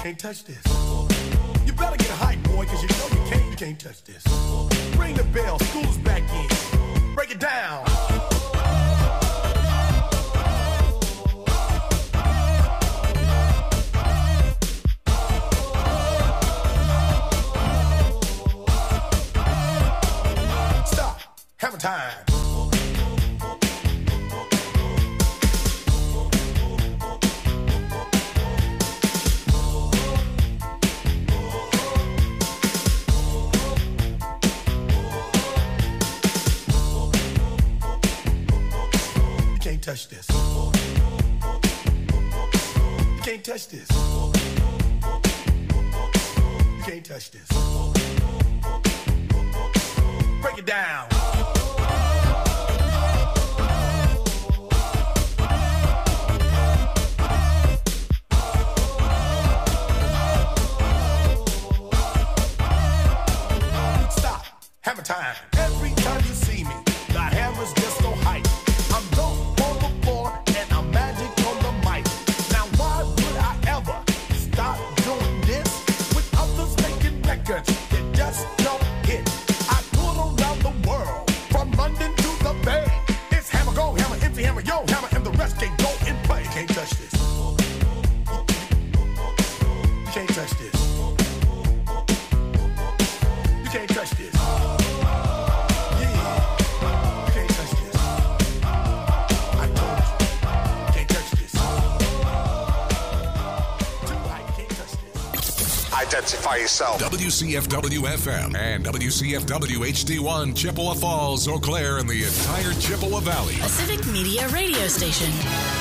can't touch this. You better get hype, boy, cause you know you can't touch this. Ring the bell, school's back in. Break it down. Stop. Hammer time. Touch this. You can't touch this. You can't touch this. Break it down. Stop. Hammer time. Every time you see me, the hammer's just so hype. I'm dope. That just don't hit. I tour around the world, from London to the Bay. It's hammer, go, hammer, empty hammer, yo, hammer, and the rest can go and play. You can't touch this. You can't touch this. You can't touch this. Yeah, you can't touch this. I told you, you can't touch this. Tonight, you can't touch this. Identify yourself. WCFW-FM and WCFW-HD1, Chippewa Falls, Eau Claire, and the entire Chippewa Valley. A Civic Media radio station.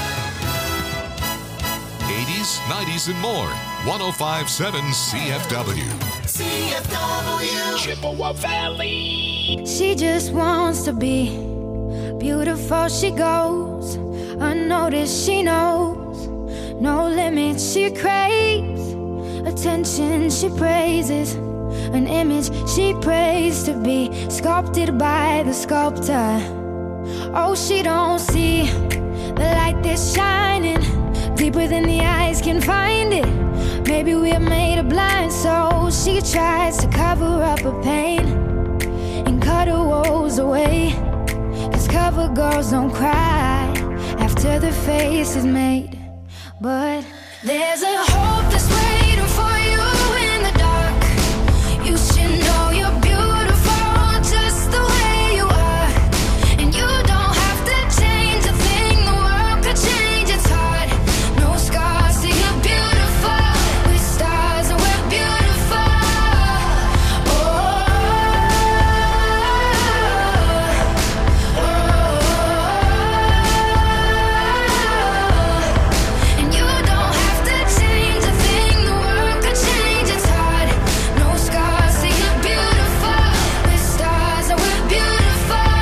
80s, 90s, and more. 105.7 CFW. CFW. Chippewa Valley. She just wants to be beautiful. She goes unnoticed. She knows no limits. She craves attention. She praises an image she prays to be sculpted by the sculptor. Oh, she don't see the light that's shining deeper than the eyes can find it. Maybe we're made of blind, so she tries to cover up her pain and cut her woes away. 'Cause cover girls don't cry after their face is made. But there's a hope that's waiting for you in the dark. You should know you're beautiful just the way you are. And you don't have to change a thing, the world could change its heart. No scars, see you're beautiful. With stars and we're beautiful. Oh, oh, oh. And you don't have to change a thing, the world could change its heart. No scars, see you're beautiful. With stars and we're beautiful.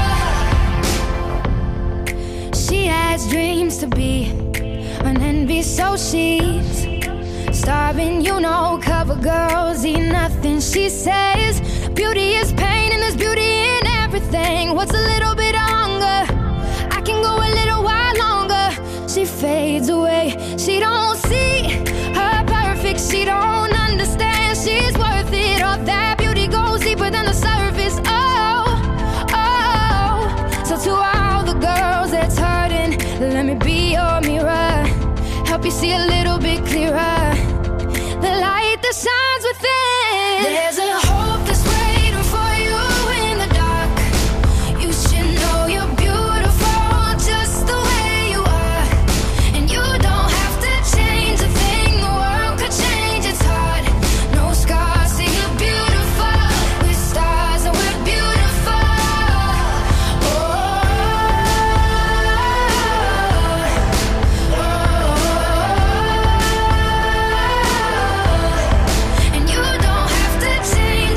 She has dreams to be an envy, so she's starving. You know, cover girls eat nothing. She says beauty is pain and there's beauty in everything. What's a little bit of hunger? I can go a little while longer. She fades away. She don't see her perfect. She don't understand she's worth it. All that beauty goes deeper than the surface. Oh, oh. So to all the girls that's hurting, let me be your mirror. Help you see a little bit clearer. The light that shines within. There's a hope that's waiting for you in the dark. You should know you're beautiful just the way you are. And you don't have to change a thing, the world could change its heart. No scars, see you're beautiful. With stars and we're beautiful. Oh, oh, oh. And you don't have to change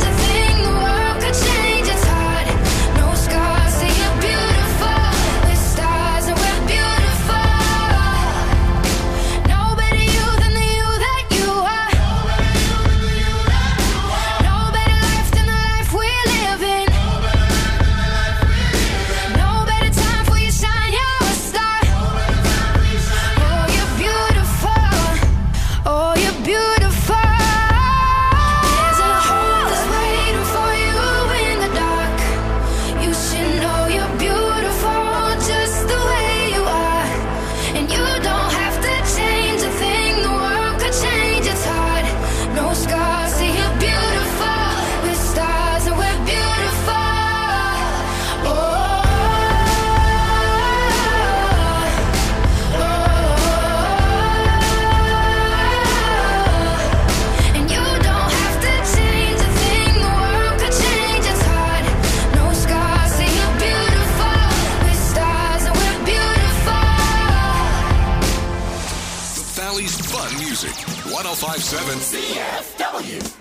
Valley's fun music. 105.7 CFW.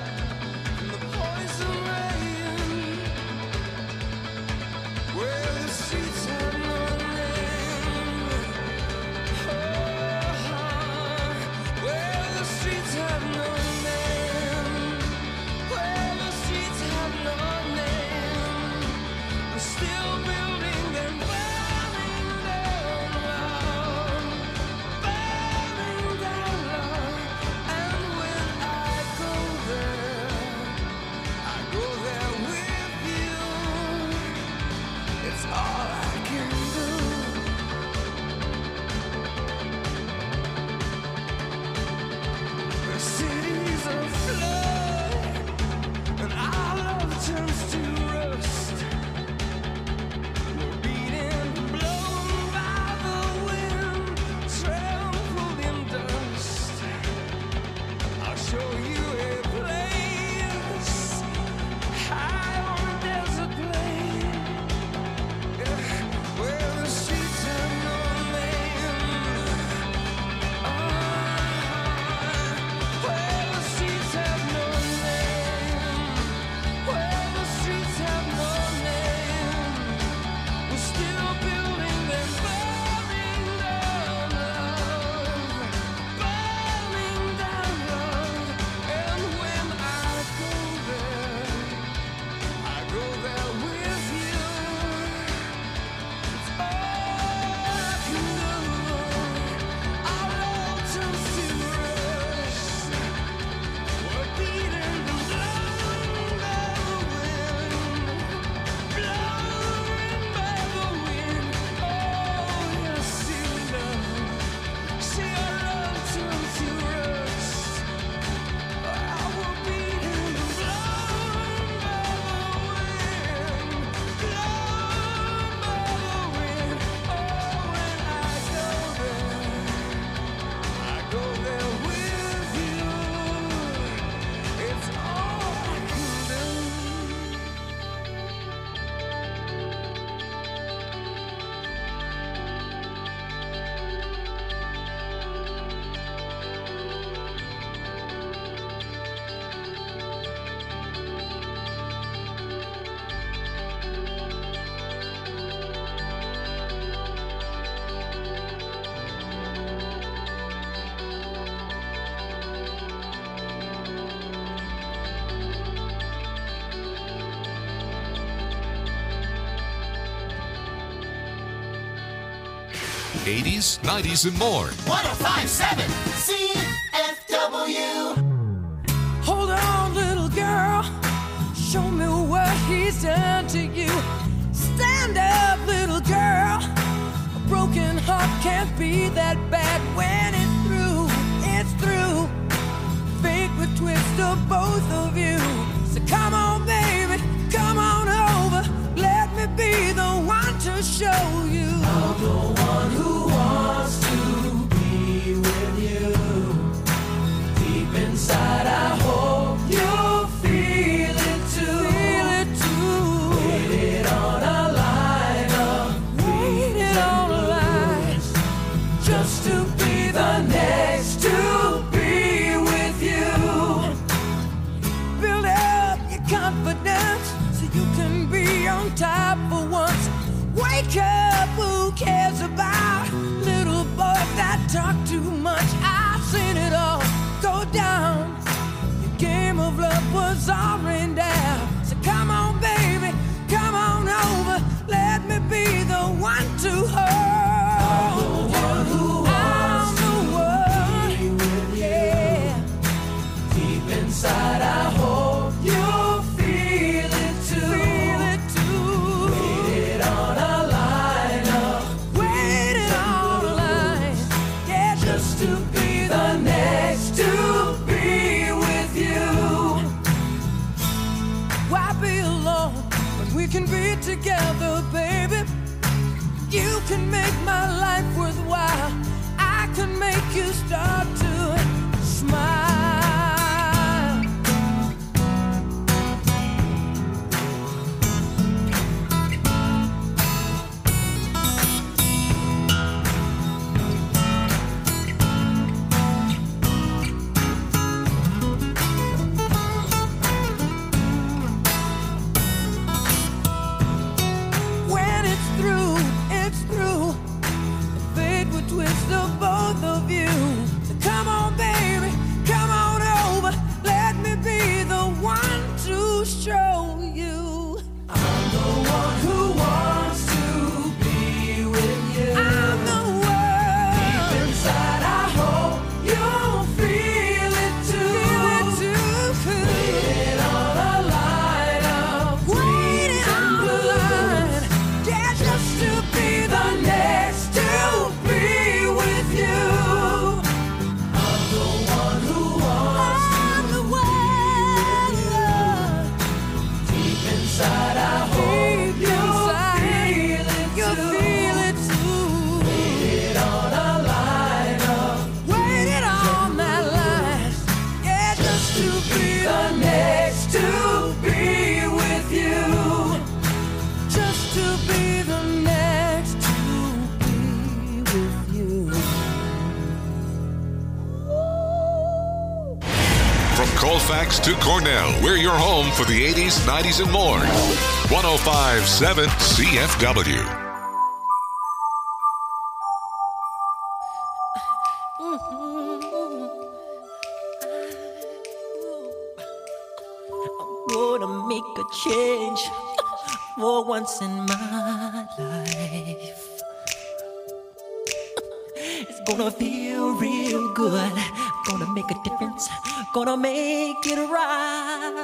Well, 80s, 90s, and more. 1057 CFW. Hold on, little girl. Show me what he's done to you. Stand up, little girl. A broken heart can't be that bad when it's through. It's through. Fate would twist of both of you. So come on, baby, come on over. Let me be the one to show you. I'm the one who wants to be with you. Deep inside, I hope you feel it too. Feel it too. Waited on a line, waited on a line, just to be the next to be with you. Build up your confidence so you can be on top for once. Wake up, who cares about little boys that talk too much? I've seen it all go down. Your game of love was all rained down. So come on, baby, come on over. Let me be the one to hold. I'm the one who wants to be with you. Yeah. Deep inside, I hope you feel it too. Feel it too. Waited on a line, waited on a line. Yeah, just to be the next to be with you. Why be alone when we can be together, baby? You can make my life worthwhile. I can make you start to smile. When it's through, it's through. The fate would twist of both of you. So come on, baby, come on over. Let me be the one to show you. I'm the one who wants to be with you. I'm the one. Deep inside, I hope you'll feel it too. Feel it too. Waiting on a line, waiting on a line. Yeah, just to be the next to be with you. I'm the one who wants to be with you. Deep inside, I hope you'll feel it too. Waited on a line, waited on that line. Yeah, just to be the next to be with you. Just to be the next to be with you. From Colfax to Cornell, we're your home for the 80s, 90s, and more. 1057 CFW. I'm gonna make a change for once in my life. It's gonna feel real good. Gonna make a difference. Gonna make it right.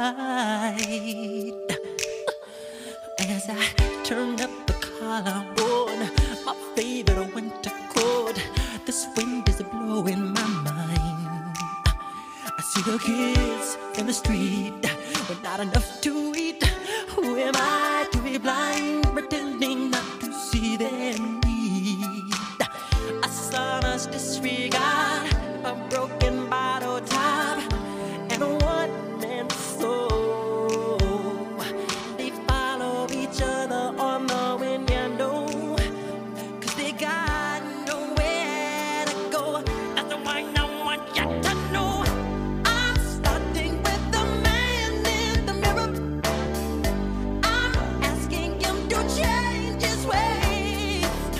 As I turn up the collar on my favorite winter coat, this wind is blowing my mind. I see the kids in the street with not enough to eat. Who am I to be blind, pretending not to see their need? A son's disregard, a broken bottle top, and a one-man soul. They follow each other on the window, 'cause they got nowhere to go. That's why I want you to know I'm starting with the man in the mirror. I'm asking him to change his ways.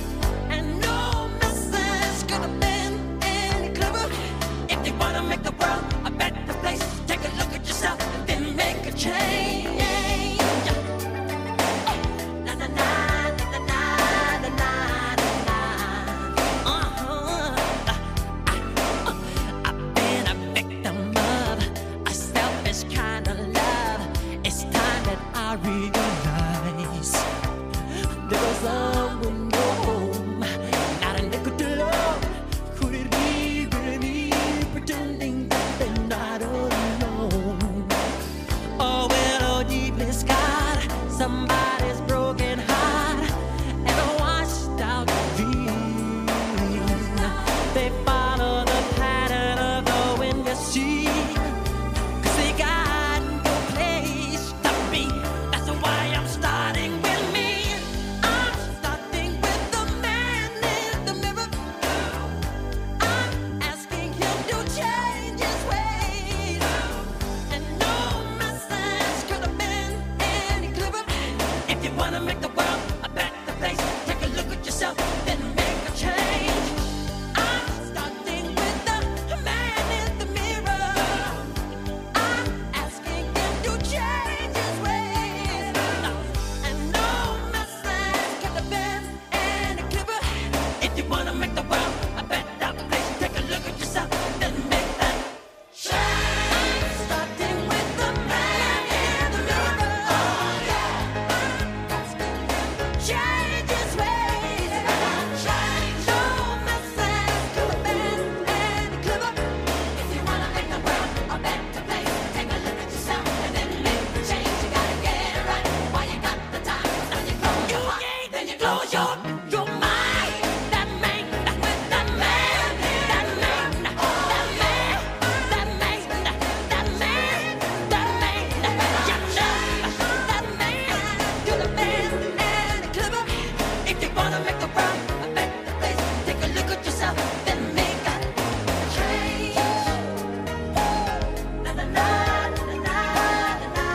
I realize there was someone home, not a nickel to love. Could it be really me pretending that they're not alone? Oh, well, oh, deeply scarred, somebody's broken heart and a washed out dream. They follow the pattern of the wind, you see, 'cause they got no place to be. That's why I'm starting with me. I'm starting with the man in the mirror. I'm asking him to change his ways. And no message could have been any clearer. If you wanna make the world a better place, take a look at yourself, then make a change. I'm starting with the man in the mirror. I'm asking him to change his ways. And no message could have been any clearer. If you wanna make the world a better place, take a look at yourself, then make that change. I'm starting with the man in the mirror. I'm asking him to change his ways. No message could have been any clearer. If you wanna make the world a better place, take a look at yourself and then make the change. You gotta get it right while you got the time. Now you close your heart, then you close your mind. That man, with that man, that man, that man, that man, that man, that man, you know, that man could have been any clearer. If you wanna make the world a better place, take a look at yourself, then make a change. Na na na na na na na.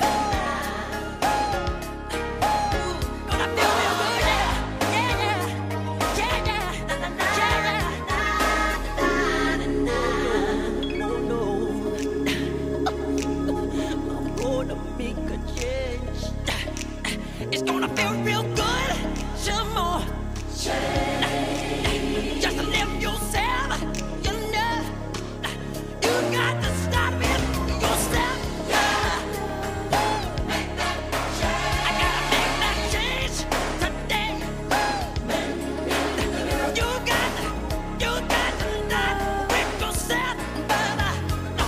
Gonna feel real good, yeah, yeah, yeah, yeah, na na na na na na. No, no, I'm gonna make a change. It's gonna feel real good. Some more change. Just live yourself. You know, you got to stop it yourself. Make that change. I gotta make that change today. You got to not with yourself, brother. No,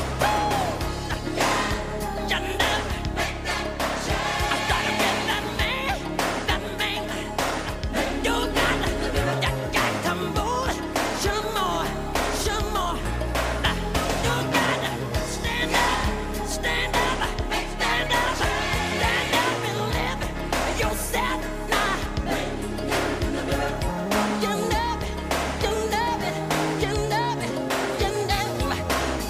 you know, make that change. I started with that man, that man. You got to move some more, some more. You got to stand up, stand up, stand up, stand up and live yourself now. You know it, you know it, you know it, you know it.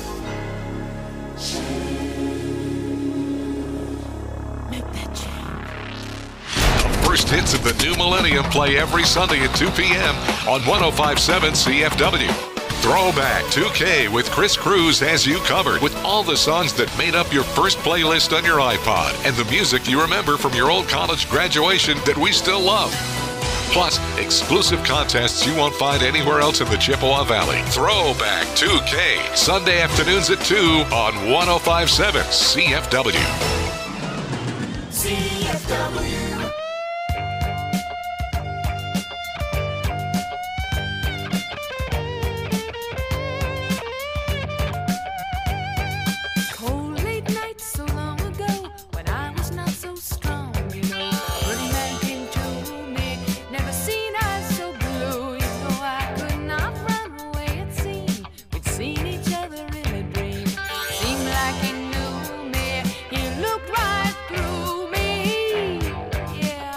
Make that change. First hits of the new millennium play every Sunday at 2 p.m. on 105.7 CFW. Throwback 2K with Chris Cruz has you covered with all the songs that made up your first playlist on your iPod and the music you remember from your old college graduation that we still love. Plus, exclusive contests you won't find anywhere else in the Chippewa Valley. Throwback 2K, Sunday afternoons at 2 on 105.7 CFW. CFW. Cold late nights so long ago when I was not so strong, you know. Good man came to me, never seen eyes so blue. You know I could not run away, it seemed. We'd seen each other in a dream. Seemed like he knew me, he looked right through me. Yeah.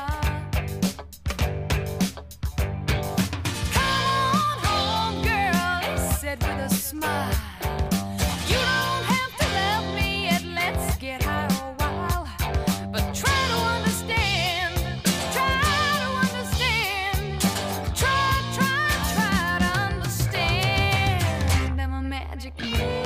Come on home, girl, he said with a smile. You don't have to love me yet, let's get high a while. But try to understand, try to understand. Try to understand. I'm a magic man.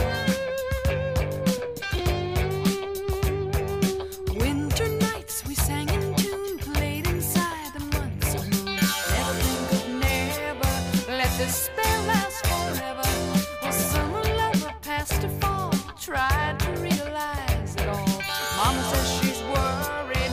Winter nights we sang in tune, played inside the months of moon. Everything could never let this spell last forever. Well, summer lover past her fall, tried to realize it all. Mama says she's worried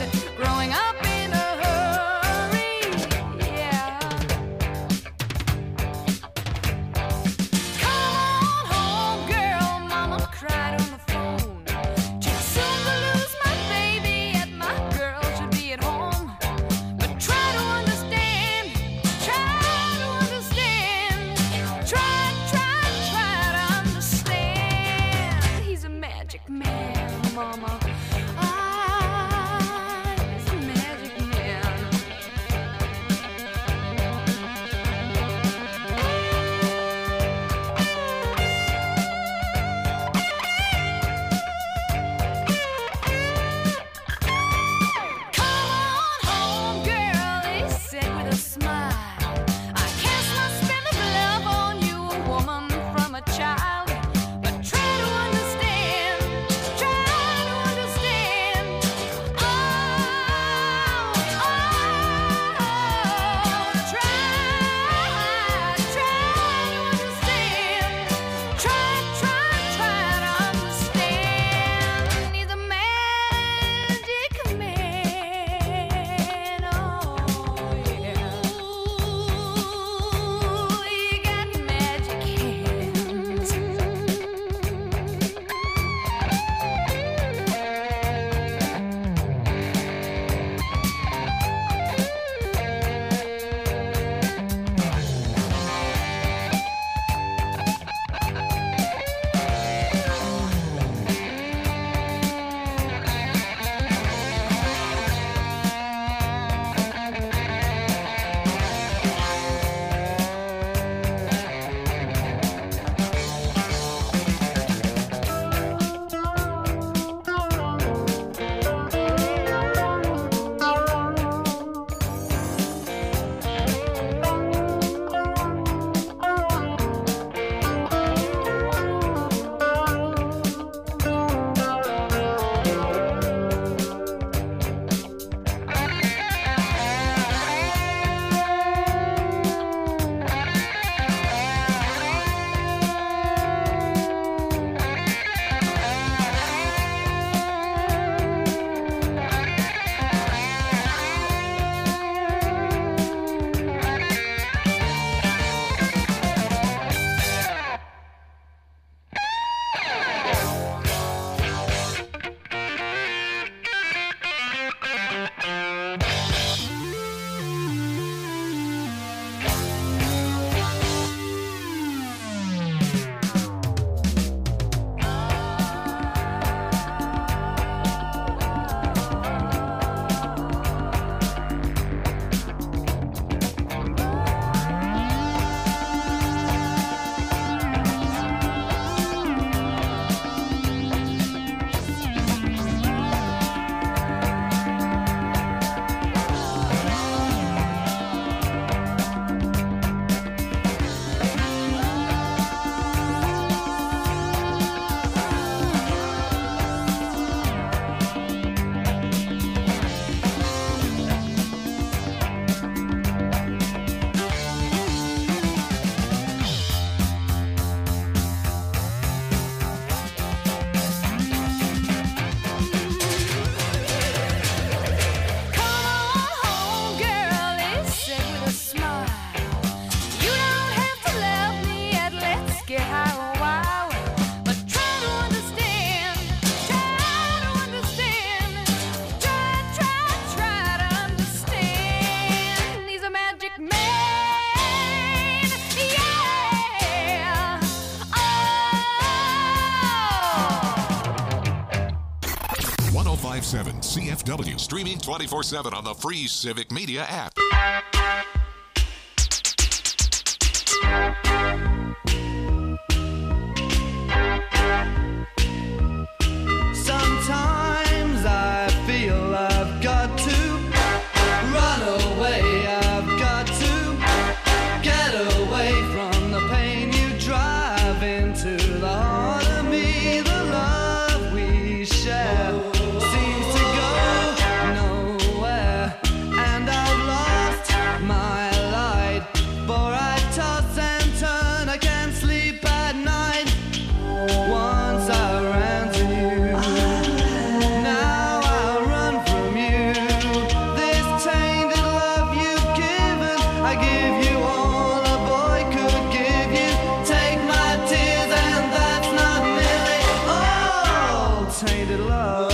1057 CFW. Streaming 24/7 on the free Civic Media app. Sometimes I feel I've got to run away. I've got to get away from the pain you drive into the heart of me. The love we share seems to go nowhere, and I've lost my light. For I toss and turn, I can't sleep at night. Once I ran to you, now I run from you. This tainted love you've given, I give you all a boy could give you. Take my tears and that's not nearly all. Tainted love,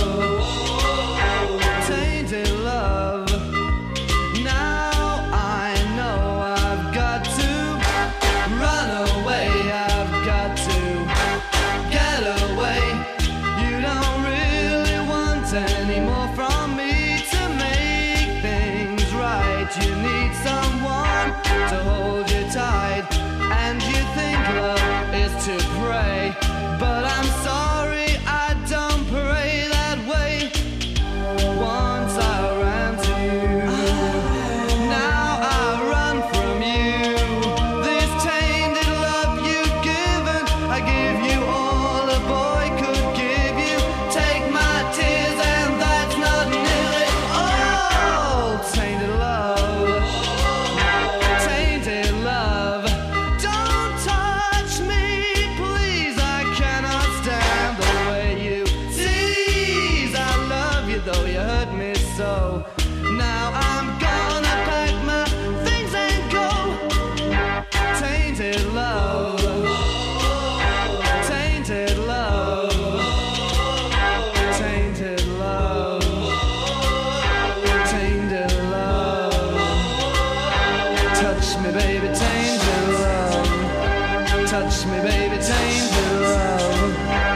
tainted love. Now I know I've got to run away. I've got to get away. You don't really want any more from me to make things right. You need someone to hold you tight, and you think love is to pray. But I'm sorry, I don't pray that way. Once I ran to you, now I run from you. This tainted love you've given, I give you all a boy could give you. Take my tears and that's not nearly all. Tainted love, tainted love. Don't touch me, please. I cannot stand the way you tease. I love you though you hurt me so. Now I'm gonna pack my things and go. Tainted love, tainted love, tainted love, tainted love. Touch me, baby, tainted love. Touch me, baby, tainted love.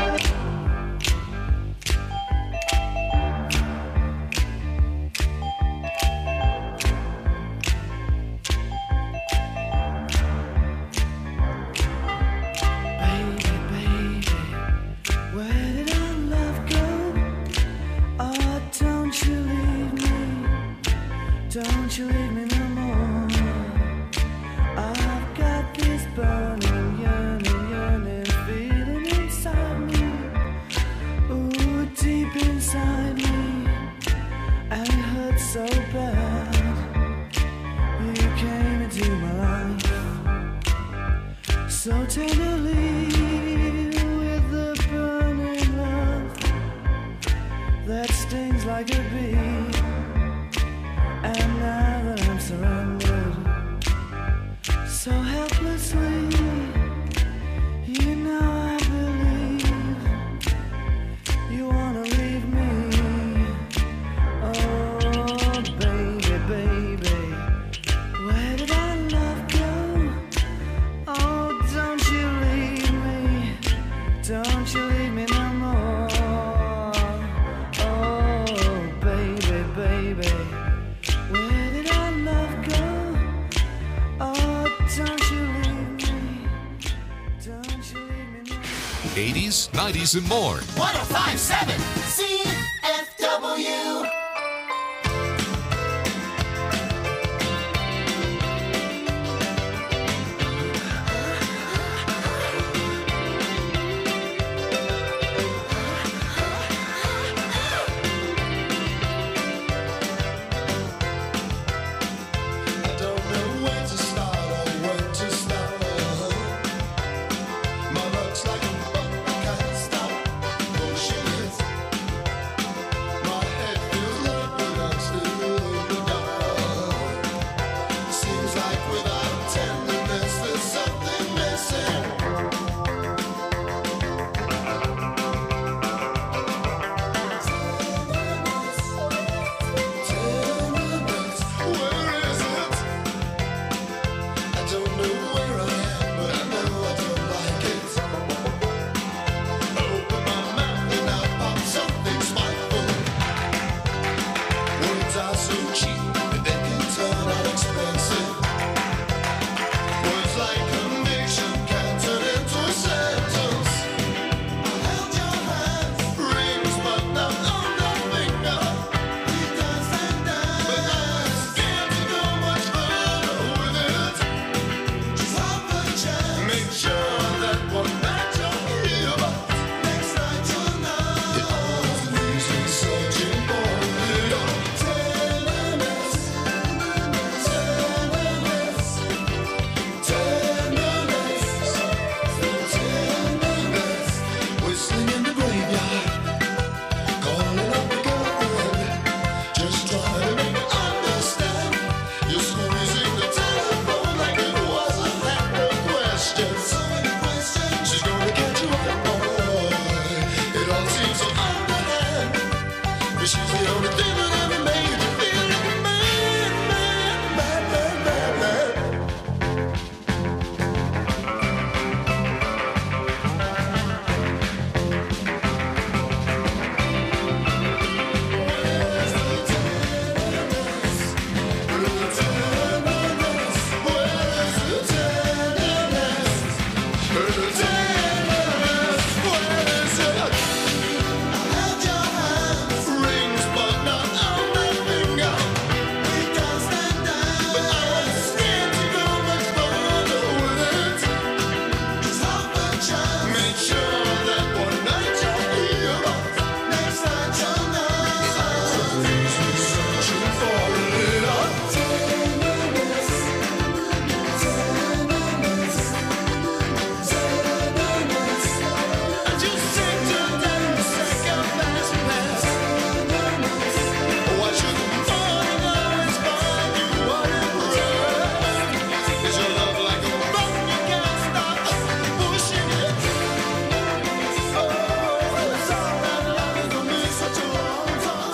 Baby, baby, where did our love go? Oh, don't you leave me. Don't you leave me no more. I've got this burning, yearning, yearning feeling inside me. Ooh, deep inside me. And it hurts so bad. You came into my life so tenderly, with the burning love that stings like a bee. And now that I'm surrendered so helplessly, you know I believe you wanna leave me. Oh, baby, baby, where did our love go? Oh, don't you leave me. Don't you leave me no more. Oh, baby, baby, where did our love go? Oh, don't you leave me. Don't you leave me no more. 80s, 90s, and more. 1057 CFW. I don't know where to start or when to stop. My luck's like a book, I can't stop. Bullshit. so cheap that they can turn out expensive. Words like conviction can turn into a sentence. I held your hand, rings but not on the finger. We danced and danced, but I was scared to go much further with it. Just have a chance, make sure that one night you're here, but next night you're not. It always leaves me searching for a little tenderness, tenderness, tenderness, whistling in the graveyard, calling up a girlfriend, just trying to make her understand. You're squeezing the telephone like it was a handful question. So many questions, she's gonna catch you up, boy. It all seems so underhand, but she's the only thing that ever made you feel like a man, man, man, man, man, man. Make sure that one night you're here, but next night you're not. Leaves me searching for a little tenderness, tenderness, tenderness. I just seem to them second best place. Why should the morning always find you unimpressed? Is your love like a rock you can't stop pushing it? Oh, it's all that love is for me such a long time.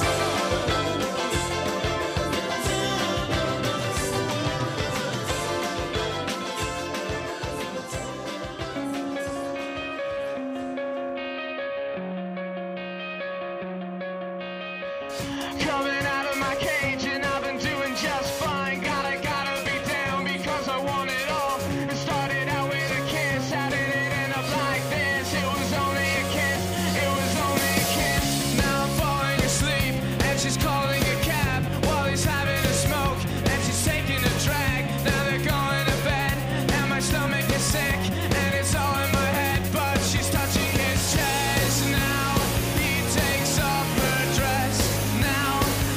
Coming out of my cage and I've been doing just fine. Gotta be down because I want it all. It started out with a kiss, how did it end up like this? It was only a kiss, it was only a kiss. Now I'm falling asleep and she's calling a cab while he's having a smoke and she's taking a drag. Now they're going to bed and my stomach is sick and it's all in my head, but she's touching his chest. Now he takes off her dress. Now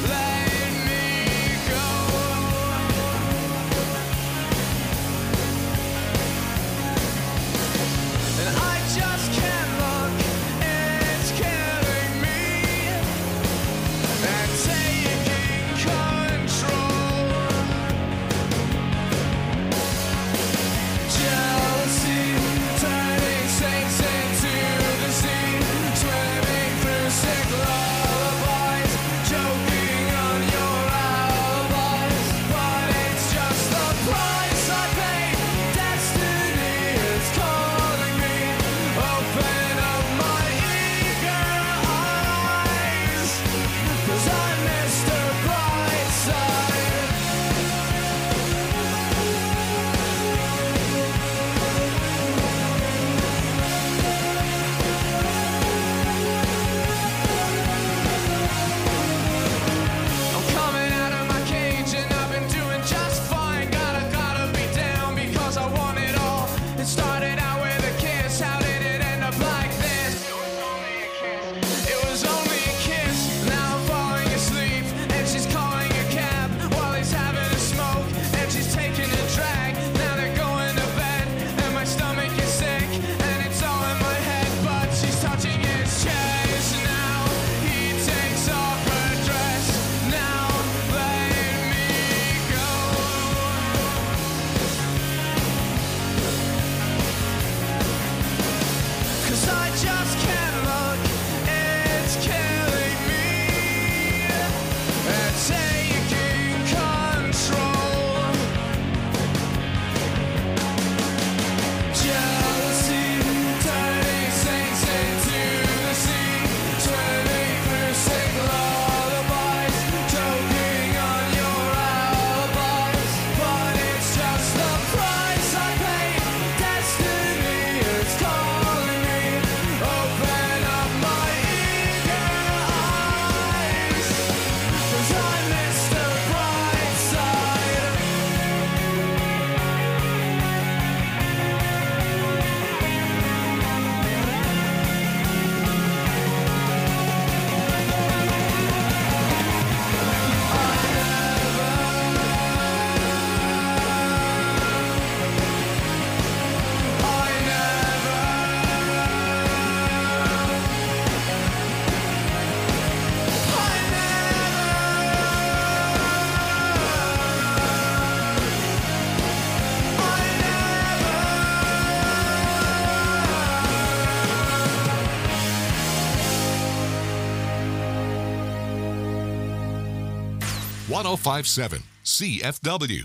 1057 CFW.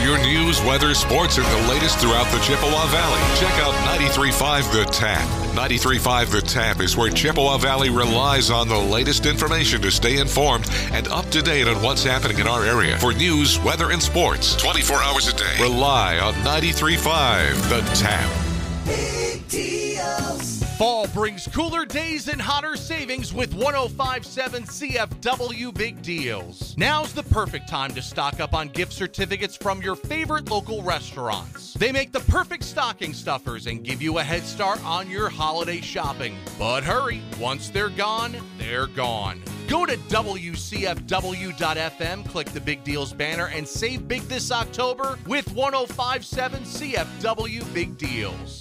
your news, weather, sports, and the latest throughout the Chippewa Valley. Check out 93.5 The Tap. 93.5 The Tap is where Chippewa Valley relies on the latest information to stay informed and up to date on what's happening in our area. For news, weather, and sports, 24 hours a day. Rely on 93.5 The Tap. Big deals. Fall brings cooler days and hotter savings with 105.7 CFW Big Deals. Now's the perfect time to stock up on gift certificates from your favorite local restaurants. They make the perfect stocking stuffers and give you a head start on your holiday shopping. But hurry, once they're gone, they're gone. Go to WCFW.FM, click the Big Deals banner, and save big this October with 105.7 CFW Big Deals.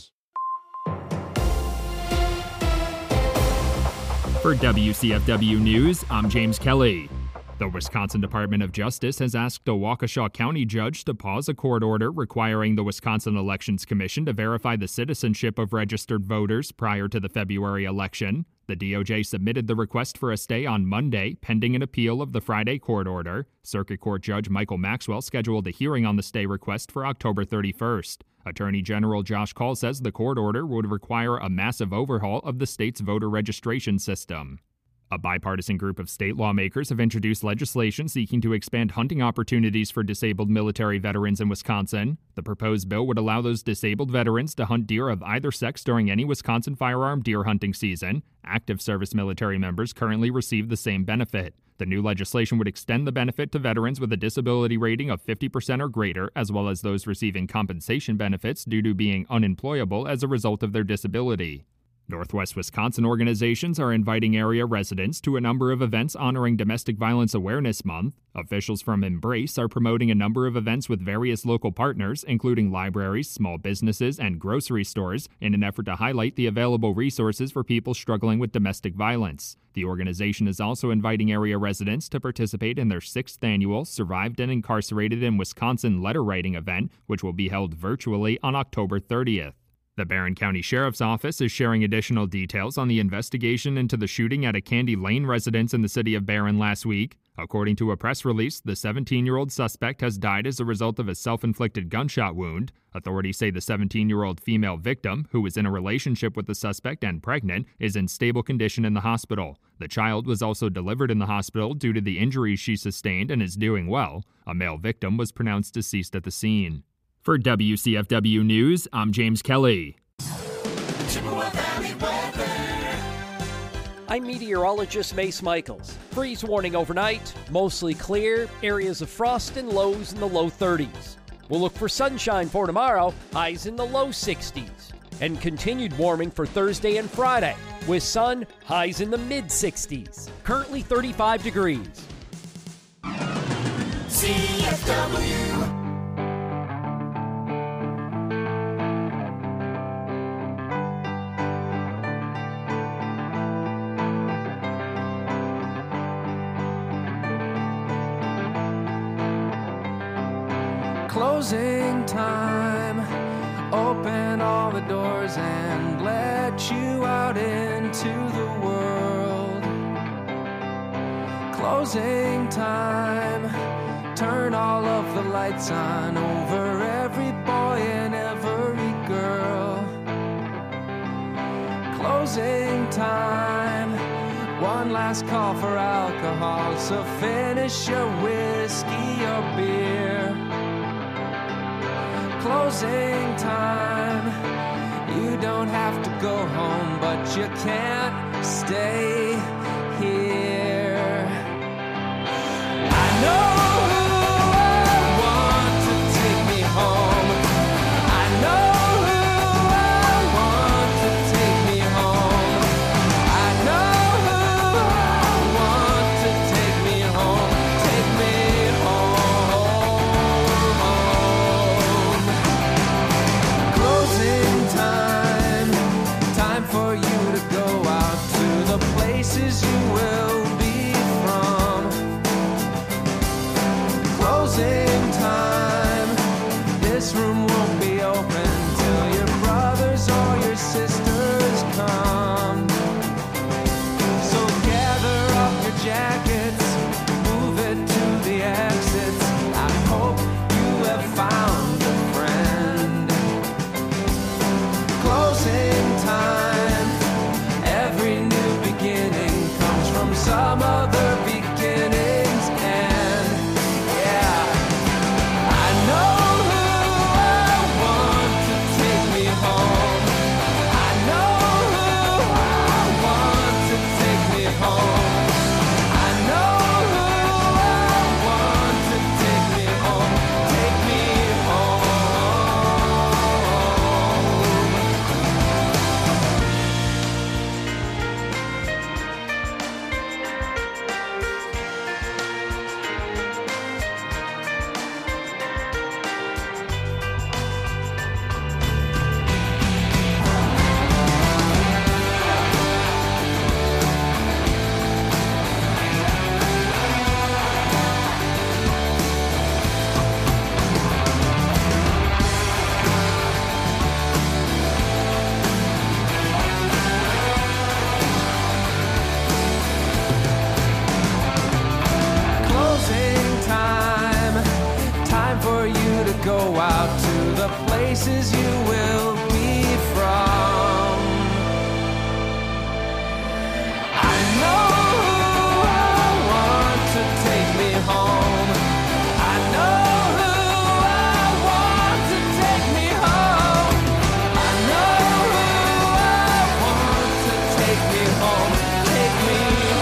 For WCFW News, I'm James Kelly. The Wisconsin Department of Justice has asked a Waukesha County judge to pause a court order requiring the Wisconsin Elections Commission to verify the citizenship of registered voters prior to the February election. The DOJ submitted the request for a stay on Monday, pending an appeal of the Friday court order. Circuit Court Judge Michael Maxwell scheduled a hearing on the stay request for October 31st. Attorney General Josh Kaul says the court order would require a massive overhaul of the state's voter registration system. A bipartisan group of state lawmakers have introduced legislation seeking to expand hunting opportunities for disabled military veterans in Wisconsin. The proposed bill would allow those disabled veterans to hunt deer of either sex during any Wisconsin firearm deer hunting season. Active service military members currently receive the same benefit. The new legislation would extend the benefit to veterans with a disability rating of 50% or greater, as well as those receiving compensation benefits due to being unemployable as a result of their disability. Northwest Wisconsin organizations are inviting area residents to a number of events honoring Domestic Violence Awareness Month. Officials from Embrace are promoting a number of events with various local partners, including libraries, small businesses, and grocery stores, in an effort to highlight the available resources for people struggling with domestic violence. The organization is also inviting area residents to participate in their 6th annual Survived and Incarcerated in Wisconsin letter writing event, which will be held virtually on October 30th. The Barron County Sheriff's Office is sharing additional details on the investigation into the shooting at a Candy Lane residence in the city of Barron last week. According to a press release, the 17-year-old suspect has died as a result of a self-inflicted gunshot wound. Authorities say the 17-year-old female victim, who was in a relationship with the suspect and pregnant, is in stable condition in the hospital. The child was also delivered in the hospital due to the injuries she sustained and is doing well. A male victim was pronounced deceased at the scene. For WCFW News, I'm James Kelly. Chippewa Valley weather. I'm meteorologist Mace Michaels. Freeze warning overnight, mostly clear, areas of frost and lows in the low 30s. We'll look for sunshine for tomorrow, highs in the low 60s. And continued warming for Thursday and Friday, with sun, highs in the mid 60s. Currently 35 degrees. CFW. Closing time, open all the doors and let you out into the world. Closing time, turn all of the lights on over every boy and every girl. Closing time, one last call for alcohol, so finish your whiskey or beer. Closing time, you don't have to go home, but you can't stay here. I know who I want to take me home. I know who I want to take me home. I know who I want to take me home. Take me home. Closing time, time for you to go out to the places you will be from. Closing time, this room won't be open till your brothers or your sisters come. So gather up your jackets, move it to the exits. I hope you have found places you will be from. I know who I want to take me home. I know who I want to take me home. I know who I want to take me home. Take me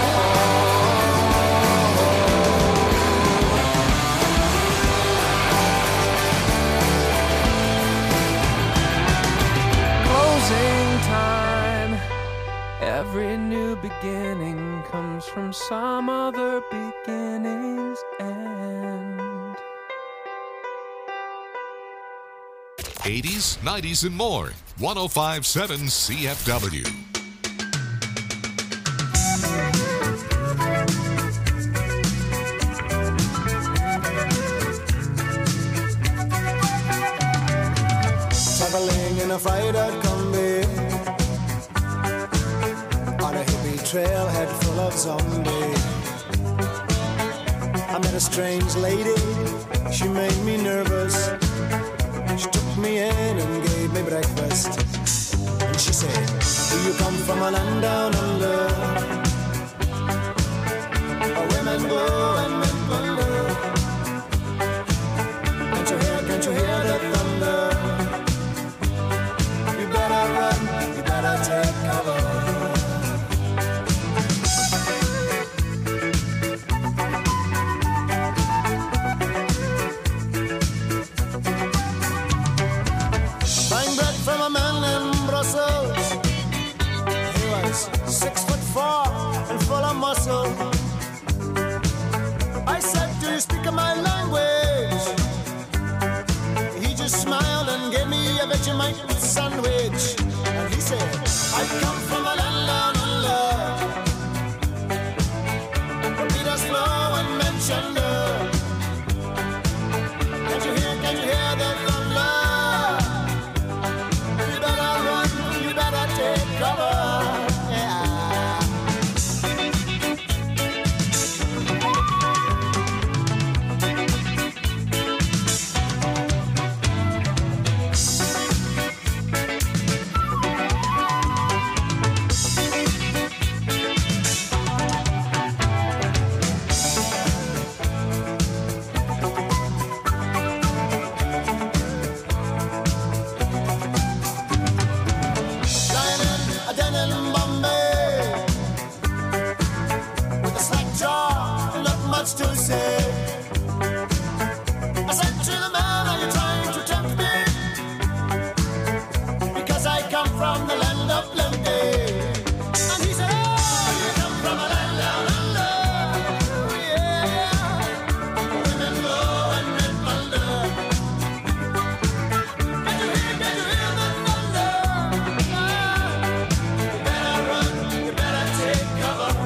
time. Every new beginning comes from some other beginning's end. 80s, 90s, and more. 105.7 CFW. Traveling in a fried-out Kombi on a hippie trailhead full of zombies. I met a strange lady, she made me nervous. She took me in and gave me breakfast. And she said, do you come from a land down under, where women go and men plunder? Can't you hear the thunder? You better run, you better take cover. Buying bread from a man in Brussels. He was 6'4" and full of muscle. I said, do you speak my language? He just smiled and gave me a Vegemite sandwich. And he said, I come from a land down under, where Peter's flow and men chunder. Can't you hear the thunder? You better run, you better take cover. To say, I said to the man, are you trying to tempt me? Because I come from the land of plenty. And he said, oh, you come from a land down under. Yeah, women go and men plunder. Can you hear the thunder? You better run, you better take cover.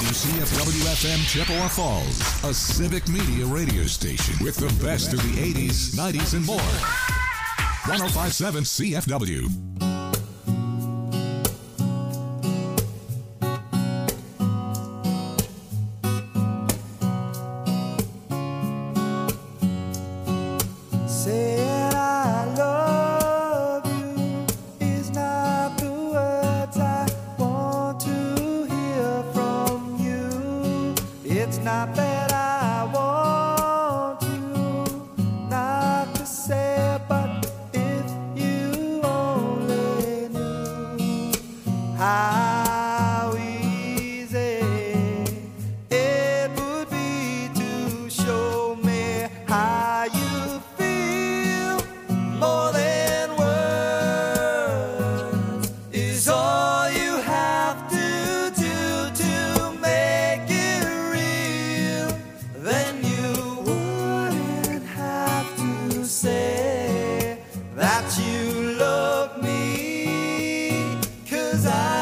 WCFW-FM Chippewa Falls, a civic media radio station with the best of the 80s, 90s, and more. 105.7 CFW. Saying I love you is not the words I want to hear from you. It's not that I want you not to say, but if you only knew how easy it would be to show me how you feel. More than words is all you have to do to make it real. Then you wouldn't have to say that you love me, 'cause I